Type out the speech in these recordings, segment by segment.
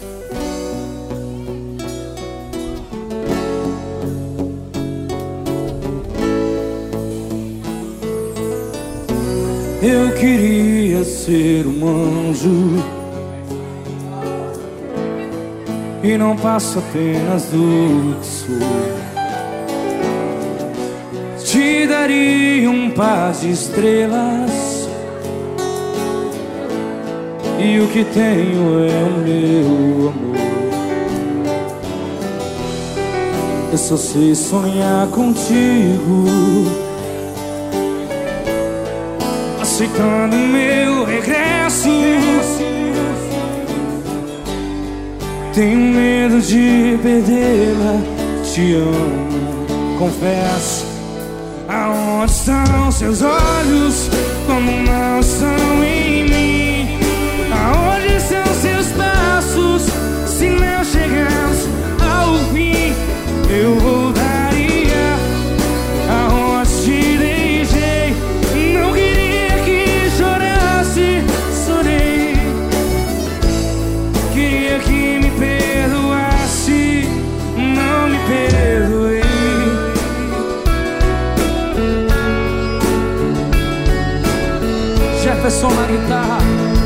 Eu queria ser um anjo e não passo apenas do que sou. Te daria um par de estrelas e o que tenho é o meu amor. Eu só sei sonhar contigo, aceitando meu regresso. Tenho medo de perdê-la, te amo, confesso. Aonde estão seus olhos quando não estão em mim? Aonde estão seus passos se não chegamos ao fim? Eu voltaria aonde te deixei. Não queria que chorasse, chorei. Queria que me perdoasse, não me perdoei. Jefferson na guitarra.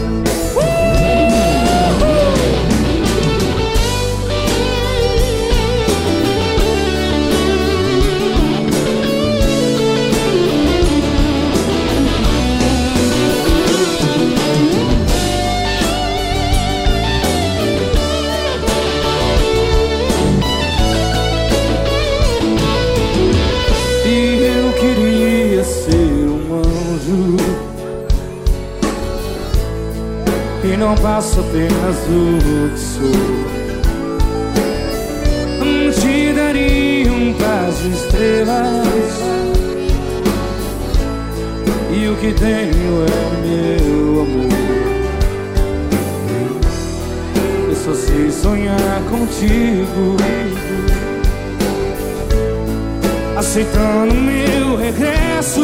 E eu queria ser um anjo e não passo apenas o que sou. Te daria um par de estrelas e o que tenho é meu amor. Eu só sei sonhar contigo, aceitando meu regresso.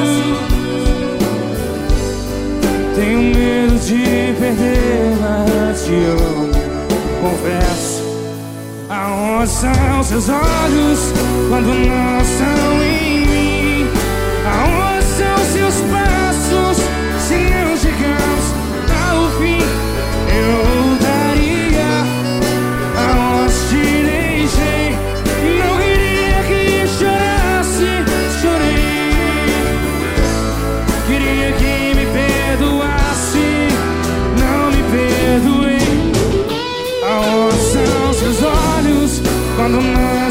Tenho medo de perdê-la, te amo, confesso. Aonde são seus olhos quando não estão em mim? Aonde são seus passos se não chegamos ao fim? Eu voltaria aonde te deixei. Não queria que chorasse, chorei. Queria que me perdoasse, não me perdoei. Aonde são seus olhos quando não